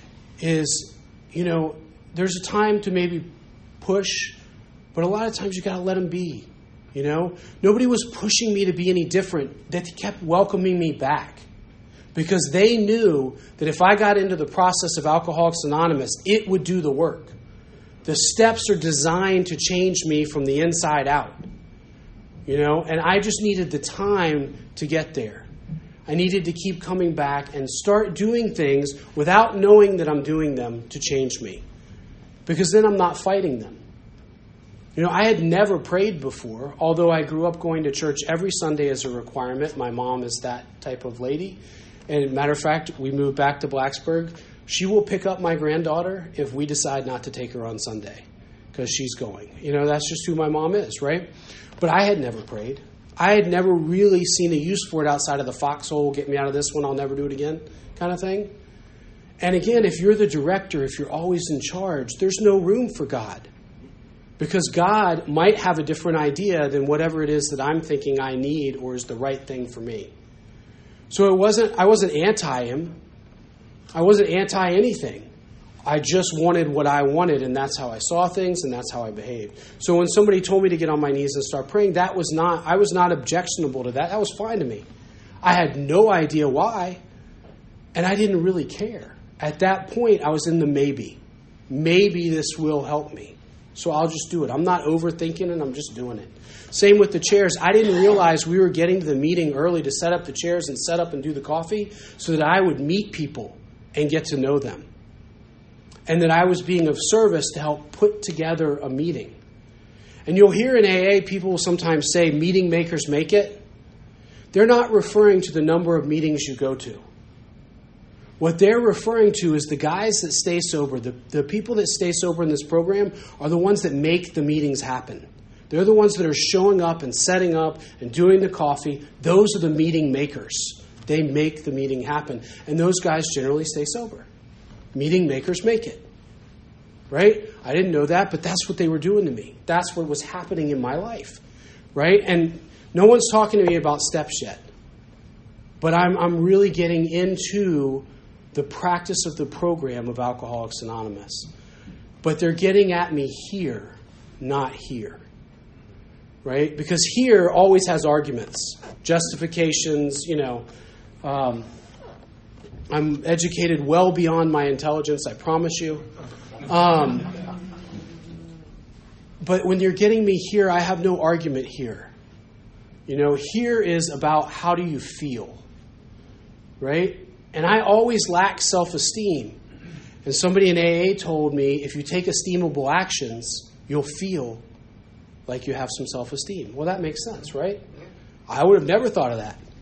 is, you know, there's a time to maybe push. But a lot of times you got to let them be. You know, nobody was pushing me to be any different. They kept welcoming me back because they knew that if I got into the process of Alcoholics Anonymous, it would do the work. The steps are designed to change me from the inside out. You know, and I just needed the time to get there. I needed to keep coming back and start doing things without knowing that I'm doing them to change me. Because then I'm not fighting them. You know, I had never prayed before, although I grew up going to church every Sunday as a requirement. My mom is that type of lady. And matter of fact, we moved back to Blacksburg. She will pick up my granddaughter if we decide not to take her on Sunday because she's going. You know, that's just who my mom is, right? But I had never prayed. I had never really seen a use for it outside of the foxhole, get me out of this one, I'll never do it again kind of thing. And again, if you're the director, if you're always in charge, there's no room for God. Because God might have a different idea than whatever it is that I'm thinking I need or is the right thing for me. So it wasn't. I wasn't anti him. I wasn't anti anything. I just wanted what I wanted, and that's how I saw things, and that's how I behaved. So when somebody told me to get on my knees and start praying, that was not. I was not objectionable to that. That was fine to me. I had no idea why, and I didn't really care. At that point, I was in the maybe. Maybe this will help me. So I'll just do it. I'm not overthinking it. I'm just doing it. Same with the chairs. I didn't realize we were getting to the meeting early to set up the chairs and set up and do the coffee so that I would meet people and get to know them. And that I was being of service to help put together a meeting. And you'll hear in A A people will sometimes say meeting makers make it. They're not referring to the number of meetings you go to. What they're referring to is the guys that stay sober, the, the people that stay sober in this program are the ones that make the meetings happen. They're the ones that are showing up and setting up and doing the coffee. Those are the meeting makers. They make the meeting happen. And those guys generally stay sober. Meeting makers make it. Right? I didn't know that, but that's what they were doing to me. That's what was happening in my life. Right? And no one's talking to me about steps yet. But I'm I'm really getting into the practice of the program of Alcoholics Anonymous. But they're getting at me here, not here. Right? Because here always has arguments, justifications, you know. Um, I'm educated well beyond my intelligence, I promise you. Um, but when you're getting me here, I have no argument here. You know, here is about how do you feel. Right? And I always lack self-esteem. And somebody in A A told me, if you take esteemable actions, you'll feel like you have some self-esteem. Well, that makes sense, right? I would have never thought of that.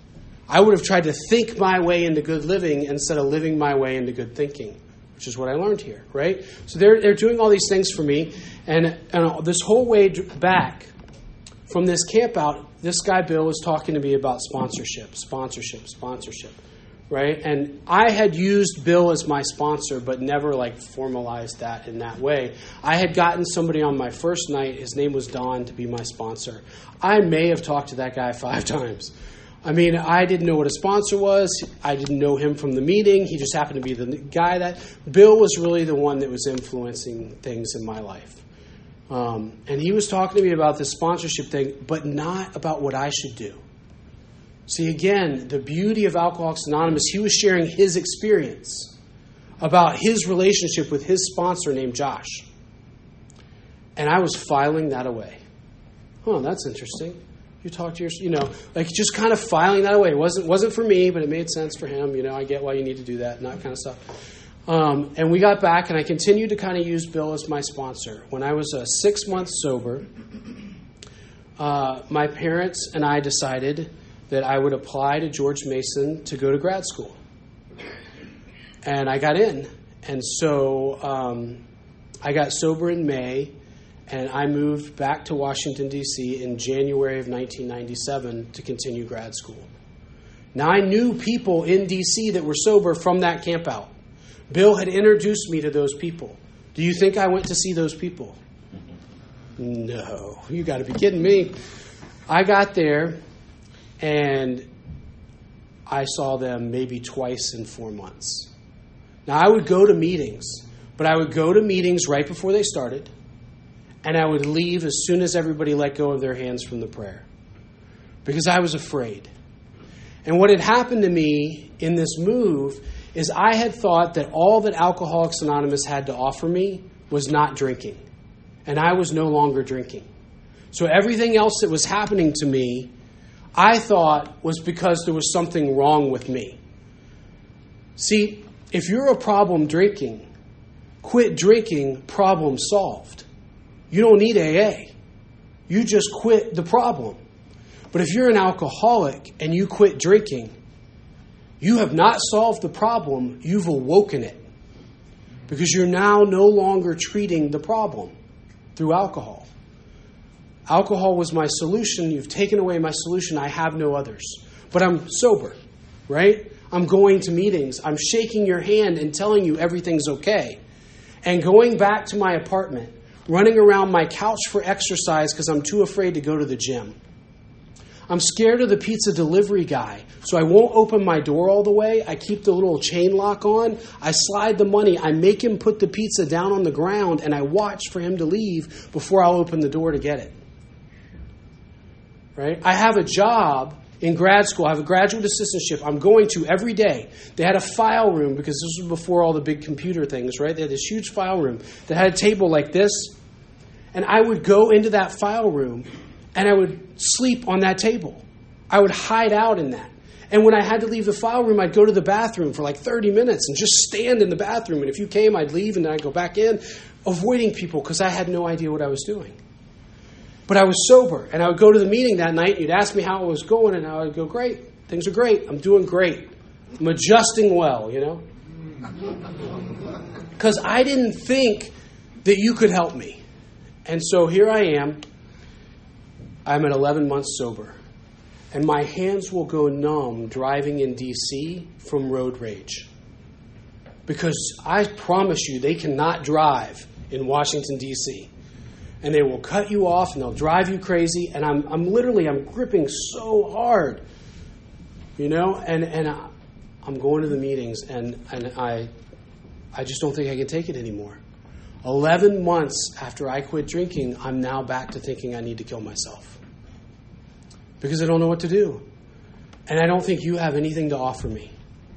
I would have tried to think my way into good living instead of living my way into good thinking, which is what I learned here, right? So they're they're doing all these things for me, and, and this whole way back from this camp out, this guy Bill was talking to me about sponsorship, sponsorship, sponsorship, right? And I had used Bill as my sponsor, but never like formalized that in that way. I had gotten somebody on my first night, his name was Don, to be my sponsor. I may have talked to that guy five times. I mean, I didn't know what a sponsor was. I didn't know him from the meeting. He just happened to be the guy that... Bill was really the one that was influencing things in my life. Um, and he was talking to me about this sponsorship thing, but not about what I should do. See, again, the beauty of Alcoholics Anonymous, he was sharing his experience about his relationship with his sponsor named Josh. And I was filing that away. Oh, that's interesting. You talk to your, you know, like just kind of filing that away. It wasn't wasn't for me, but it made sense for him. You know, I get why you need to do that and that kind of stuff. Um, and we got back, and I continued to kind of use Bill as my sponsor. When I was uh, six months sober, uh, my parents and I decided that I would apply to George Mason to go to grad school. And I got in. And so um, I got sober in May. And I moved back to Washington, D C in January of nineteen ninety-seven to continue grad school. Now, I knew people in D C that were sober from that campout. Bill had introduced me to those people. Do you think I went to see those people? No, you got to be kidding me. I got there, and I saw them maybe twice in four months. Now, I would go to meetings, but I would go to meetings right before they started. And I would leave as soon as everybody let go of their hands from the prayer. Because I was afraid. And what had happened to me in this move is I had thought that all that Alcoholics Anonymous had to offer me was not drinking. And I was no longer drinking. So everything else that was happening to me, I thought was because there was something wrong with me. See, if you're a problem drinking, quit drinking, problem solved. You don't need A A. You just quit the problem. But if you're an alcoholic and you quit drinking, you have not solved the problem, you've awoken it. Because you're now no longer treating the problem through alcohol. Alcohol was my solution. You've taken away my solution. I have no others. But I'm sober, right? I'm going to meetings. I'm shaking your hand and telling you everything's okay. And going back to my apartment, running around my couch for exercise because I'm too afraid to go to the gym. I'm scared of the pizza delivery guy, so I won't open my door all the way. I keep the little chain lock on. I slide the money. I make him put the pizza down on the ground, and I watch for him to leave before I'll open the door to get it. Right? I have a job in grad school. I have a graduate assistantship I'm going to every day. They had a file room because this was before all the big computer things, right? They had this huge file room that had a table like this. And I would go into that file room and I would sleep on that table. I would hide out in that. And when I had to leave the file room, I'd go to the bathroom for like thirty minutes and just stand in the bathroom. And if you came, I'd leave and then I'd go back in, avoiding people because I had no idea what I was doing. But I was sober. And I would go to the meeting that night and you'd ask me how it was going and I would go, great. Things are great. I'm doing great. I'm adjusting well, you know. Because I didn't think that you could help me. And so here I am. I'm at eleven months sober. And my hands will go numb driving in D C from road rage. Because I promise you, they cannot drive in Washington, D C And they will cut you off and they'll drive you crazy. And I'm I'm literally, I'm gripping so hard. You know? And and I, I'm going to the meetings and, and I I just don't think I can take it anymore. Eleven months after I quit drinking, I'm now back to thinking I need to kill myself. Because I don't know what to do. And I don't think you have anything to offer me.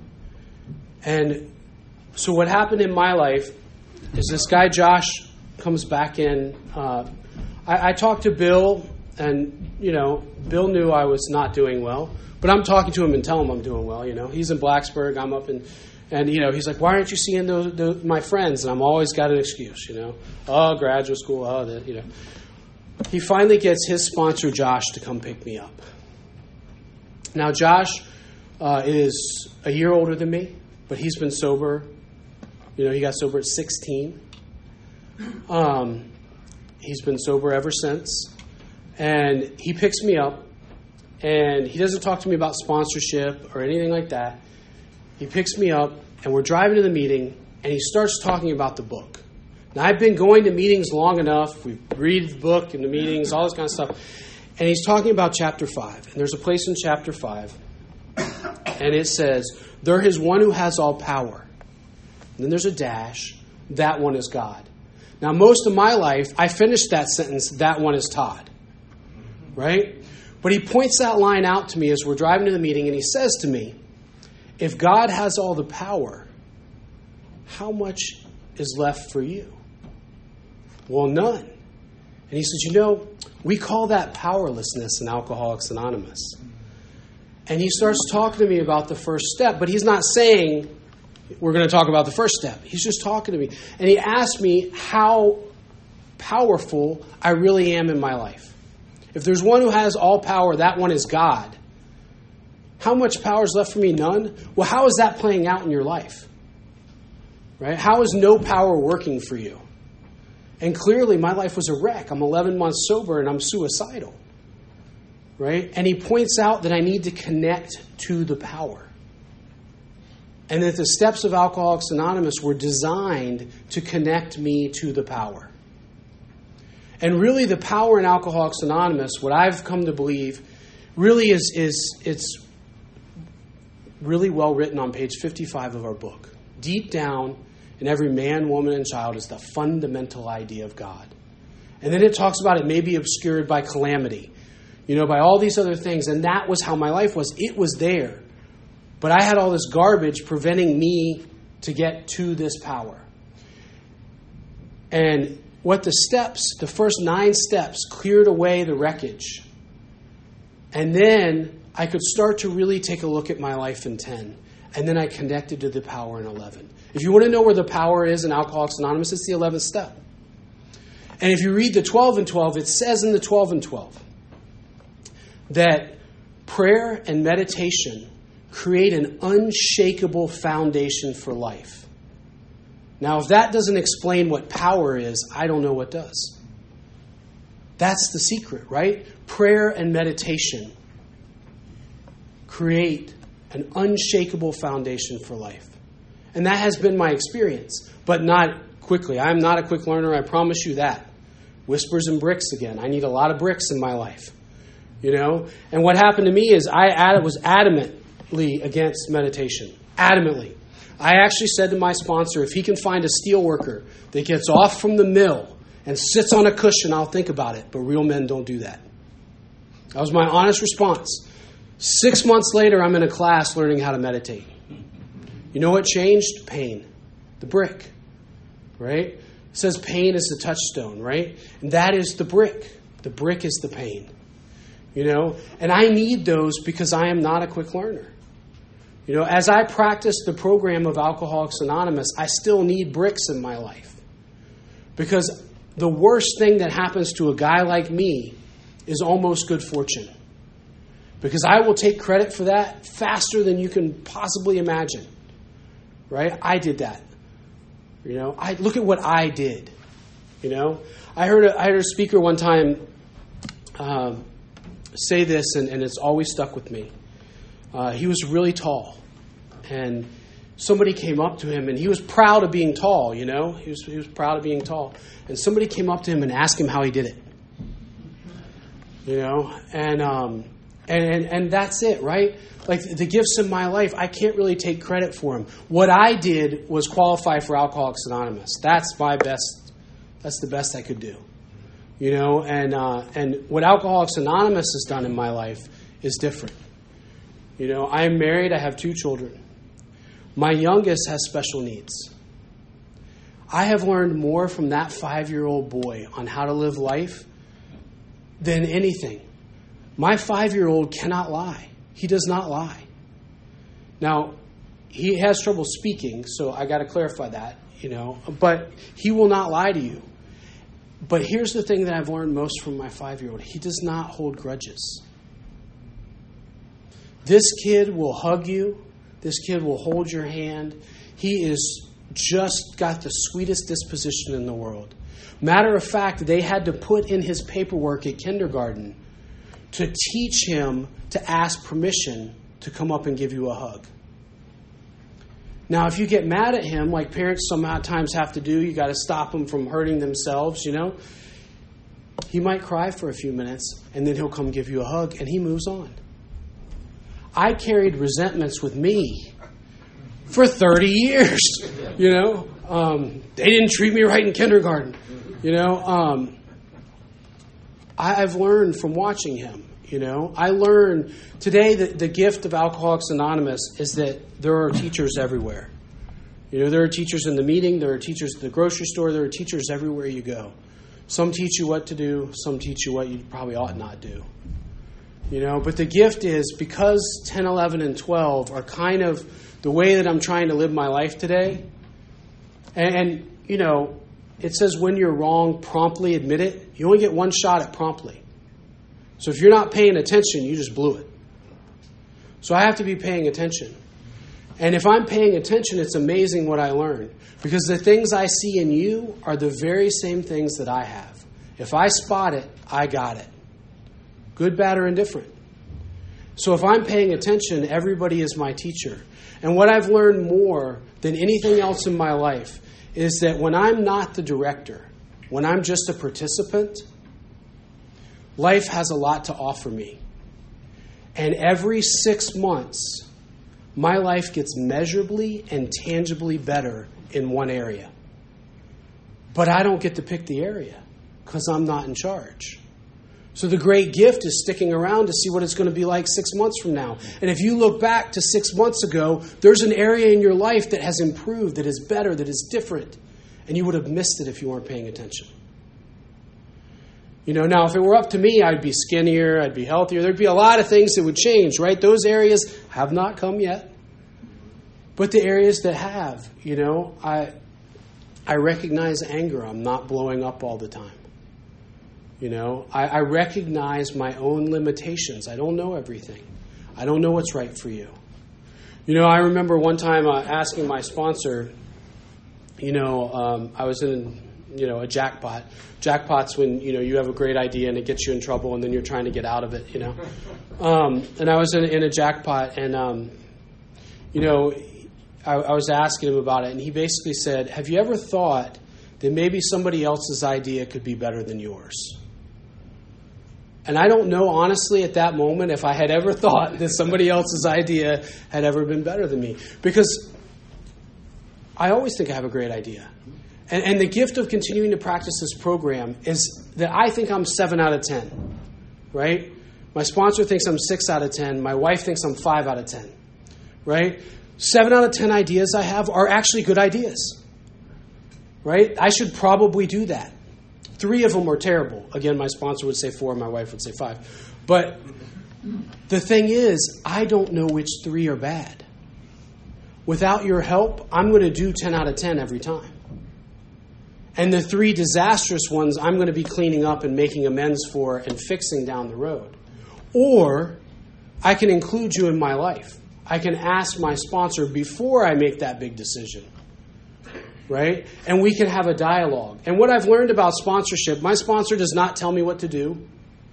And so what happened in my life is this guy Josh comes back in. Uh, I, I talked to Bill, and, you know, Bill knew I was not doing well. But I'm talking to him and telling him I'm doing well, you know. He's in Blacksburg, I'm up in... And, you know, he's like, why aren't you seeing those, those, my friends? And I'm always got an excuse, you know. Oh, graduate school, oh, that, you know. He finally gets his sponsor, Josh, to come pick me up. Now, Josh uh, is a year older than me, but he's been sober. You know, he got sober at sixteen. Um, he's been sober ever since. And he picks me up, and he doesn't talk to me about sponsorship or anything like that. He picks me up, and we're driving to the meeting, and he starts talking about the book. Now, I've been going to meetings long enough. We read the book in the meetings, all this kind of stuff. And he's talking about chapter five. And there's a place in chapter five, and it says, there is one who has all power. And then there's a dash. That one is God. Now, most of my life, I finished that sentence, that one is Todd. Right? But he points that line out to me as we're driving to the meeting, and he says to me, if God has all the power, how much is left for you? Well, none. And he says, you know, we call that powerlessness in Alcoholics Anonymous. And he starts talking to me about the first step, but he's not saying we're going to talk about the first step. He's just talking to me. And he asked me how powerful I really am in my life. If there's one who has all power, that one is God. How much power is left for me? None. Well, how is that playing out in your life? Right? How is no power working for you? And clearly my life was a wreck. I'm eleven months sober and I'm suicidal. Right? And he points out that I need to connect to the power. And that the steps of Alcoholics Anonymous were designed to connect me to the power. And really the power in Alcoholics Anonymous, what I've come to believe, really is, is it's really well written on page fifty-five of our book. Deep down in every man, woman, and child is the fundamental idea of God. And then it talks about it may be obscured by calamity, you know, by all these other things. And that was how my life was. It was there. But I had all this garbage preventing me to get to this power. And what the steps, the first nine steps, cleared away the wreckage. And then I could start to really take a look at my life in ten. And then I connected to the power in eleven. If you want to know where the power is in Alcoholics Anonymous, it's the eleventh step. And if you read the twelve and twelve, it says in the twelve and twelve that prayer and meditation create an unshakable foundation for life. Now, if that doesn't explain what power is, I don't know what does. That's the secret, right? Prayer and meditation create an unshakable foundation for life. And that has been my experience, but not quickly. I'm not a quick learner, I promise you that. Whispers and bricks again. I need a lot of bricks in my life. You know? And what happened to me is I was adamantly against meditation. Adamantly. I actually said to my sponsor, if he can find a steel worker that gets off from the mill and sits on a cushion, I'll think about it. But real men don't do that. That was my honest response. Six months later, I'm in a class learning how to meditate. You know what changed? Pain. The brick. Right? It says pain is the touchstone, right? And that is the brick. The brick is the pain. You know? And I need those because I am not a quick learner. You know, as I practice the program of Alcoholics Anonymous, I still need bricks in my life. Because the worst thing that happens to a guy like me is almost good fortune. Because I will take credit for that faster than you can possibly imagine. Right? I did that. You know, I look at what I did. You know, I heard a, I heard a speaker one time um, say this, and, and it's always stuck with me. Uh, he was really tall, and somebody came up to him, and he was proud of being tall, you know? He was, he was proud of being tall. And somebody came up to him and asked him how he did it. You know? And, um, and, and, and that's it, right? Like the gifts in my life, I can't really take credit for them. What I did was qualify for Alcoholics Anonymous. That's my best, that's the best I could do. You know? And, uh, and what Alcoholics Anonymous has done in my life is different. You know, I am married. I have two children. My youngest has special needs. I have learned more from that five-year-old boy on how to live life than anything. My five-year-old cannot lie. He does not lie. Now, he has trouble speaking, so I got to clarify that, you know. But he will not lie to you. But here's the thing that I've learned most from my five-year-old. He does not hold grudges. This kid will hug you. This kid will hold your hand. He is just got the sweetest disposition in the world. Matter of fact, they had to put in his paperwork at kindergarten to teach him to ask permission to come up and give you a hug. Now, if you get mad at him, like parents sometimes have to do, you got to stop them from hurting themselves, you know. He might cry for a few minutes, and then he'll come give you a hug, and he moves on. I carried resentments with me for thirty years, you know. Um, they didn't treat me right in kindergarten, you know. Um, I, I've learned from watching him, you know. I learned today that the gift of Alcoholics Anonymous is that there are teachers everywhere. You know, there are teachers in the meeting, there are teachers at the grocery store, there are teachers everywhere you go. Some teach you what to do, some teach you what you probably ought not do. You know, but the gift is because ten, eleven, and twelve are kind of the way that I'm trying to live my life today. And, and, you know, it says when you're wrong, promptly admit it. You only get one shot at promptly. So if you're not paying attention, you just blew it. So I have to be paying attention. And if I'm paying attention, it's amazing what I learn. Because the things I see in you are the very same things that I have. If I spot it, I got it. Good, bad, or indifferent. So if I'm paying attention, everybody is my teacher. And what I've learned more than anything else in my life is that when I'm not the director, when I'm just a participant, life has a lot to offer me. And every six months, my life gets measurably and tangibly better in one area. But I don't get to pick the area because I'm not in charge. So the great gift is sticking around to see what it's going to be like six months from now. And if you look back to six months ago, there's an area in your life that has improved, that is better, that is different. And you would have missed it if you weren't paying attention. You know, now if it were up to me, I'd be skinnier, I'd be healthier. There'd be a lot of things that would change, right? Those areas have not come yet. But the areas that have, you know, I I recognize anger. I'm not blowing up all the time. You know, I, I recognize my own limitations. I don't know everything. I don't know what's right for you. You know, I remember one time uh, asking my sponsor, you know, um, I was in, you know, a jackpot. Jackpot's when, you know, you have a great idea and it gets you in trouble and then you're trying to get out of it, you know. Um, and I was in, in a jackpot and, um, you know, I, I was asking him about it and he basically said, have you ever thought that maybe somebody else's idea could be better than yours? And I don't know, honestly, at that moment, if I had ever thought that somebody else's idea had ever been better than me. Because I always think I have a great idea. And, and the gift of continuing to practice this program is that I think I'm seven out of ten, right? My sponsor thinks I'm six out of ten. My wife thinks I'm five out of ten, right? seven out of ten ideas I have are actually good ideas, right? I should probably do that. Three of them are terrible. Again, my sponsor would say four, my wife would say five. But the thing is, I don't know which three are bad. Without your help, I'm going to do ten out of ten every time. And the three disastrous ones, I'm going to be cleaning up and making amends for and fixing down the road. Or I can include you in my life. I can ask my sponsor before I make that big decision. Right? And we can have a dialogue. And what I've learned about sponsorship, my sponsor does not tell me what to do.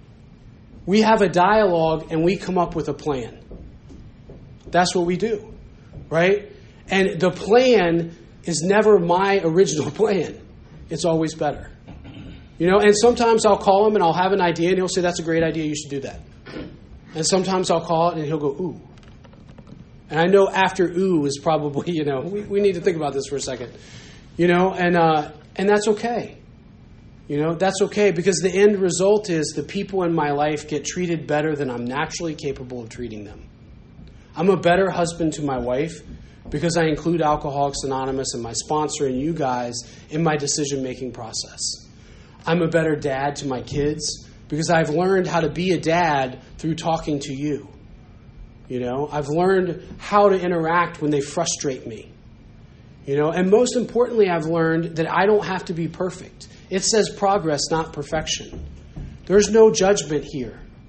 We have a dialogue and we come up with a plan. That's what we do. Right? And the plan is never my original plan. It's always better. You know, and sometimes I'll call him and I'll have an idea and he'll say, that's a great idea, you should do that. And sometimes I'll call it and he'll go, ooh. And I know after ooh is probably, you know, we, we need to think about this for a second. You know, and uh, and that's okay. You know, that's okay because the end result is the people in my life get treated better than I'm naturally capable of treating them. I'm a better husband to my wife because I include Alcoholics Anonymous and my sponsor and you guys in my decision-making process. I'm a better dad to my kids because I've learned how to be a dad through talking to you. You know, I've learned how to interact when they frustrate me. You know, and most importantly, I've learned that I don't have to be perfect. It says progress, not perfection. There's no judgment here.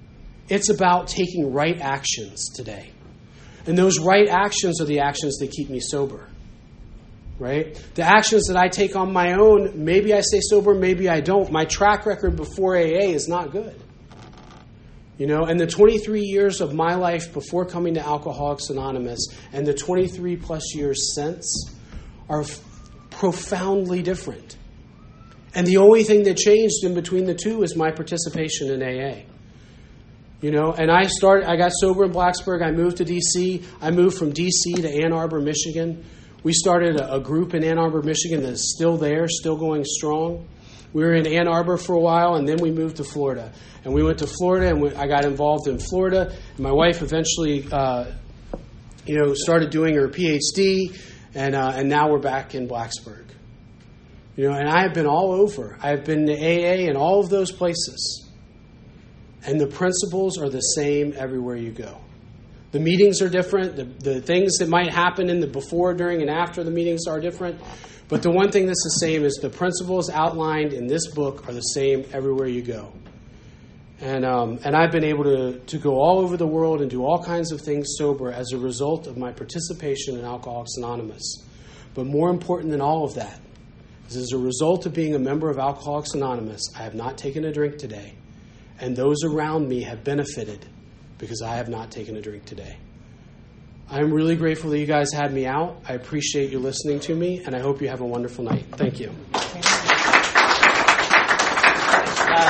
It's about taking right actions today. And those right actions are the actions that keep me sober. Right? The actions that I take on my own, maybe I stay sober, maybe I don't. My track record before A A is not good. You know, and the twenty-three years of my life before coming to Alcoholics Anonymous and the twenty-three plus years since are f- profoundly different. And the only thing that changed in between the two is my participation in A A. You know, and I started, I got sober in Blacksburg. I moved to D C. I moved from D C to Ann Arbor, Michigan. We started a, a group in Ann Arbor, Michigan that is still there, still going strong. We were in Ann Arbor for a while, and then we moved to Florida. And we went to Florida, and we, I got involved in Florida. And my wife eventually, uh, you know, started doing her P H D, and uh, and now we're back in Blacksburg. You know, and I have been all over. I have been to A A in all of those places. And the principles are the same everywhere you go. The meetings are different. The, the things that might happen in the before, during, and after the meetings are different. But the one thing that's the same is the principles outlined in this book are the same everywhere you go. And um, and I've been able to, to go all over the world and do all kinds of things sober as a result of my participation in Alcoholics Anonymous. But more important than all of that is as a result of being a member of Alcoholics Anonymous, I have not taken a drink today. And those around me have benefited because I have not taken a drink today. I'm really grateful that you guys had me out. I appreciate you listening to me, and I hope you have a wonderful night. Thank you.